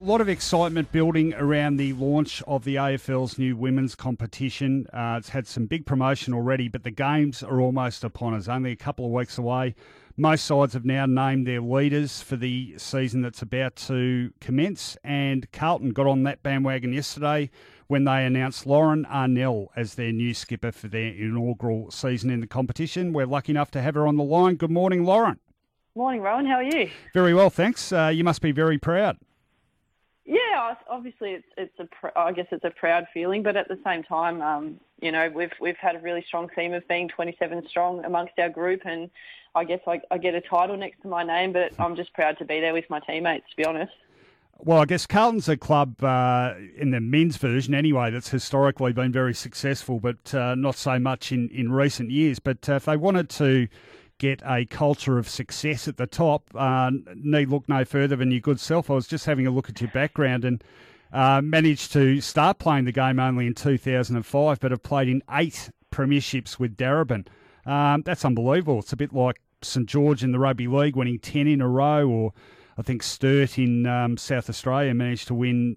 A lot of excitement building around the launch of the AFL's new women's competition. It's had some big promotion already, but the games are almost upon us, only a couple of weeks away. Most sides have now named their leaders for the season that's about to commence, and Carlton got on that bandwagon yesterday when they announced Lauren Arnell as their new skipper for their inaugural season in the competition. We're lucky enough to have her on the line. Good morning, Lauren. Morning, Rowan. How are you? Very well, thanks. You must be very proud. Yeah, obviously I guess it's a proud feeling, but at the same time, we've had a really strong theme of being 27 strong amongst our group, and I guess I get a title next to my name, but I'm just proud to be there with my teammates, to be honest. Well, I guess Carlton's a club in the men's version anyway that's historically been very successful, but not so much in recent years. But if they wanted to get a culture of success at the top, need look no further than your good self. I was just having a look at your background and managed to start playing the game only in 2005, but have played in 8 premierships with Darebin. That's unbelievable. It's a bit like St George in the rugby league winning 10 in a row, or I think Sturt in South Australia managed to win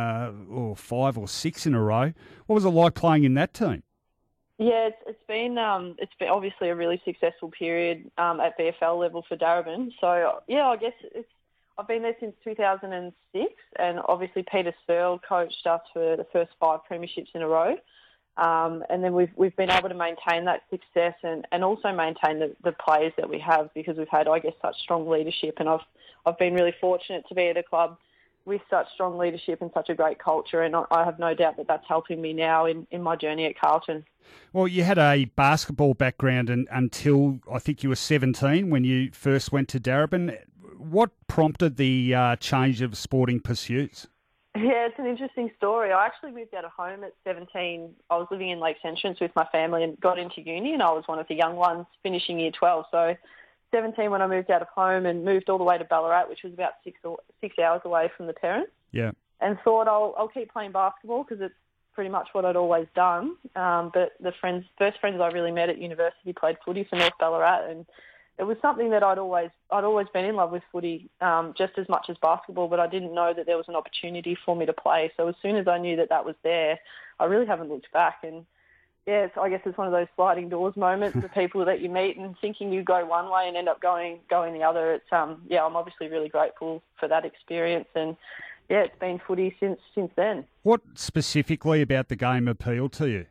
5 or 6 in a row. What was it like playing in that team? Yeah, it's been obviously a really successful period at VFL level for Darebin. So yeah, I guess I've been there since 2006, and obviously Peter Searle coached us for the first 5 premierships in a row. And then we've been able to maintain that success and also maintain the players that we have, because we've had, I guess, such strong leadership, and I've been really fortunate to be at a club with such strong leadership and such a great culture, and I have no doubt that that's helping me now in my journey at Carlton. Well, you had a basketball background until I think you were 17 when you first went to Darebin. What prompted the change of sporting pursuits? Yeah, it's an interesting story. I actually moved out of home at 17. I was living in Lakes Entrance with my family and got into uni, and I was one of the young ones finishing year 12. So 17 when I moved out of home and moved all the way to Ballarat, which was about 6 hours away from the parents. Yeah. And thought I'll keep playing basketball because it's pretty much what I'd always done. But the first friends I really met at university played footy for North Ballarat, and it was something that I'd always been in love with footy, just as much as basketball, but I didn't know that there was an opportunity for me to play. So as soon as I knew that was there, I really haven't looked back. And yeah, I guess it's one of those sliding doors moments of people that you meet and thinking you go one way and end up going the other. It's I'm obviously really grateful for that experience, and yeah, it's been footy since then. What specifically about the game appealed to you?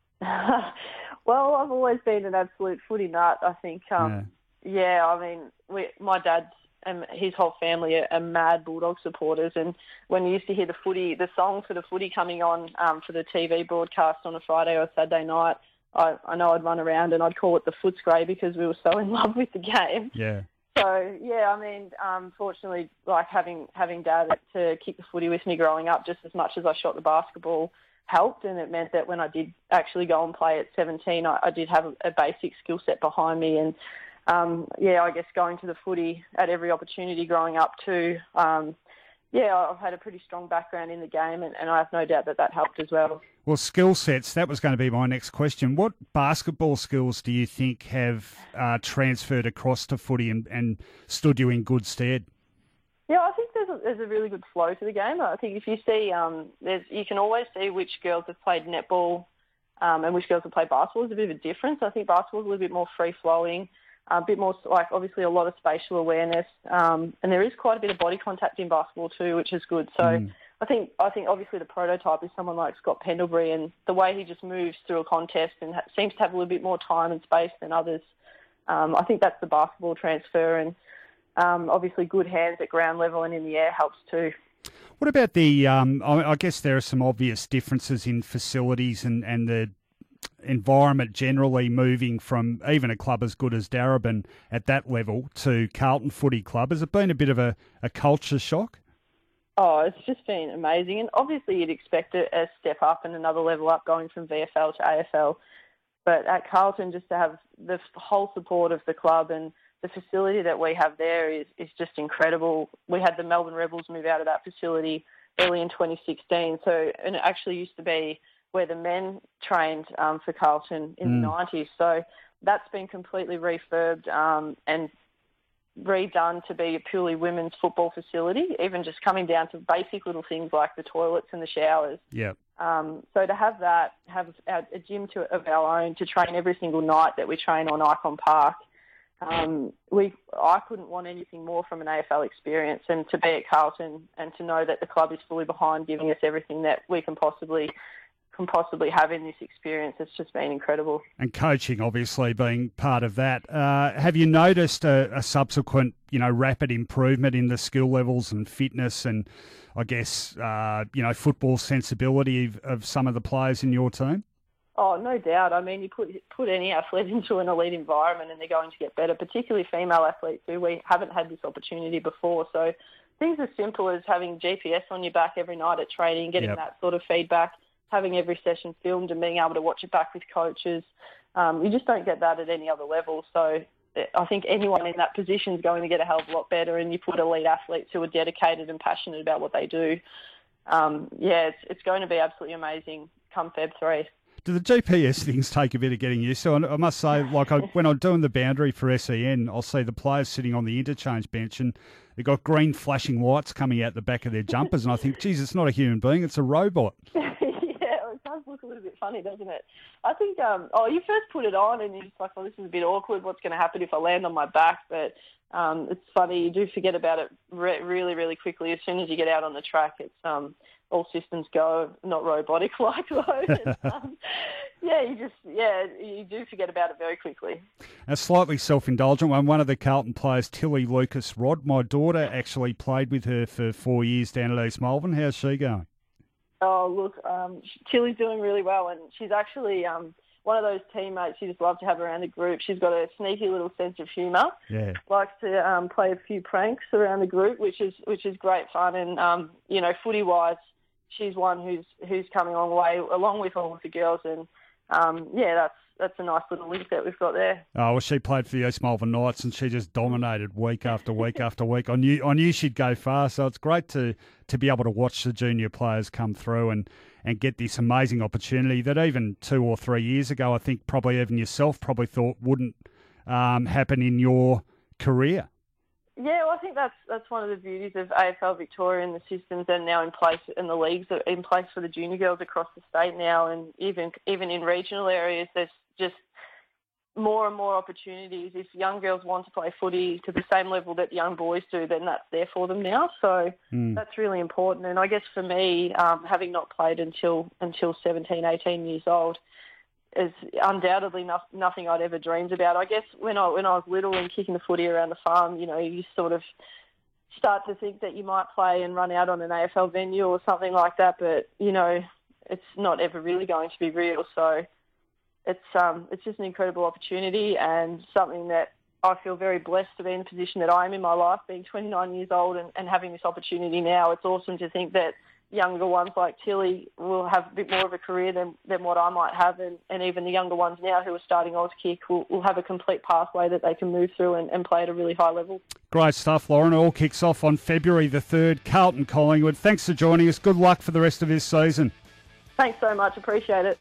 Well, I've always been an absolute footy nut. I think. Yeah, I mean, my dad and his whole family are mad Bulldog supporters, and when you used to hear the song for the footy coming on for the TV broadcast on a Friday or Saturday night, I know I'd run around and I'd call it the Footscray because we were so in love with the game. Yeah. So yeah, I mean, fortunately, like having dad to kick the footy with me growing up, just as much as I shot the basketball, helped, and it meant that when I did actually go and play at 17, I did have a basic skill set behind me, and I guess going to the footy at every opportunity growing up too. I've had a pretty strong background in the game, and I have no doubt that helped as well. Well, skill sets, that was going to be my next question. What basketball skills do you think have transferred across to footy and stood you in good stead? Yeah, I think there's a really good flow to the game. I think if you see, you can always see which girls have played netball and which girls have played basketball. There's a bit of a difference. I think basketball is a little bit more free-flowing, a bit more, like, obviously a lot of spatial awareness, and there is quite a bit of body contact in basketball too, which is good. So I think obviously the prototype is someone like Scott Pendlebury, and the way he just moves through a contest and seems to have a little bit more time and space than others. I think that's the basketball transfer, and obviously good hands at ground level and in the air helps too. What about the, I guess there are some obvious differences in facilities and the environment generally, moving from even a club as good as Darebin at that level to Carlton Footy Club. Has it been a bit of a culture shock? Oh, it's just been amazing. And obviously you'd expect a step up and another level up going from VFL to AFL. But at Carlton, just to have the whole support of the club and the facility that we have there is just incredible. We had the Melbourne Rebels move out of that facility early in 2016. And it actually used to be where the men trained for Carlton in the 90s. So that's been completely refurbed and redone to be a purely women's football facility, even just coming down to basic little things like the toilets and the showers. Yeah. So to have that, have a gym of our own to train every single night that we train on Icon Park, I couldn't want anything more from an AFL experience, and to be at Carlton and to know that the club is fully behind giving us everything that we can possibly have in this experience. It's just been incredible. And coaching, obviously, being part of that. Have you noticed a subsequent, rapid improvement in the skill levels and fitness and, I guess, football sensibility of some of the players in your team? Oh, no doubt. I mean, you put any athlete into an elite environment and they're going to get better, particularly female athletes who we haven't had this opportunity before. So things as simple as having GPS on your back every night at training, getting that sort of feedback, having every session filmed and being able to watch it back with coaches. You just don't get that at any other level. So I think anyone in that position is going to get a hell of a lot better, and you put elite athletes who are dedicated and passionate about what they do. It's going to be absolutely amazing come Feb 3. Do the GPS things take a bit of getting used to? I must say, when I'm doing the boundary for SEN, I'll see the players sitting on the interchange bench and they've got green flashing lights coming out the back of their jumpers, and I think, geez, it's not a human being, it's a robot. It does look a little bit funny, doesn't it? I think, you first put it on and you're just like, this is a bit awkward. What's going to happen if I land on my back? But it's funny, you do forget about it really, really quickly. As soon as you get out on the track, it's all systems go, not robotic-like though. You do forget about it very quickly. A slightly self-indulgent one of the Carlton players, Tilly Lucas-Rod. My daughter actually played with her for 4 years down at East Melbourne. How's she going? Oh, look, Tilly's doing really well, and she's actually one of those teammates you just love to have around the group. She's got a sneaky little sense of humour. Yeah. Likes to play a few pranks around the group, which is great fun. And footy-wise, she's one who's coming a long way, along with all of the girls. And that's a nice little link that we've got there. Oh, well, she played for the East Melbourne Knights and she just dominated week after week after week. I knew she'd go far, so it's great to be able to watch the junior players come through and get this amazing opportunity that even 2 or 3 years ago, I think probably even yourself probably thought wouldn't happen in your career. Yeah, well, I think that's one of the beauties of AFL Victoria, and the systems are now in place, and the leagues are in place for the junior girls across the state now, and even in regional areas, there's just more and more opportunities. If young girls want to play footy to the same level that young boys do, then that's there for them now. So that's really important. And I guess for me, having not played until 17, 18 years old, is undoubtedly nothing I'd ever dreamed about. I guess when I was little and kicking the footy around the farm, you sort of start to think that you might play and run out on an AFL venue or something like that, but, it's not ever really going to be real. So it's just an incredible opportunity and something that I feel very blessed to be in the position that I am in my life, being 29 years old and having this opportunity now. It's awesome to think that younger ones like Tilly will have a bit more of a career than what I might have, and even the younger ones now who are starting Auskick will have a complete pathway that they can move through and play at a really high level. Great stuff, Lauren. It all kicks off on February the 3rd. Carlton Collingwood, thanks for joining us. Good luck for the rest of this season. Thanks so much. Appreciate it.